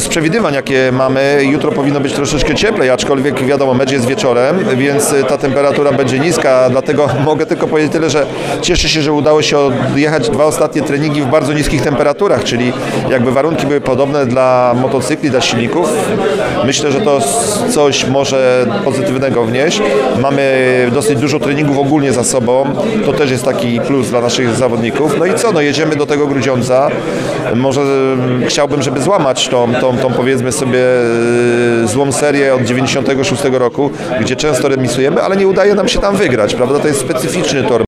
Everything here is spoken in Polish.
z przewidywań, jakie mamy, jutro powinno być troszeczkę cieplej, aczkolwiek wiadomo, mecz jest wieczorem, więc ta temperatura będzie niska, dlatego mogę tylko powiedzieć tyle, że cieszę się, że udało się odjechać 2 ostatnie treningi w bardzo niskich temperaturach, czyli jakby warunki były podobne dla motocykli, dla silników. Myślę, że to coś może pozytywnego wnieść. Mamy dosyć dużo treningów ogólnie za sobą, to też jest taki plus dla naszych zawodników. No i co, no jedziemy do tego Grudziądza. Może chciałbym, żeby złamać tą powiedzmy sobie złą serię od 96 roku, gdzie często remisujemy, ale nie udaje nam się tam wygrać, prawda? To jest specyficzny tor.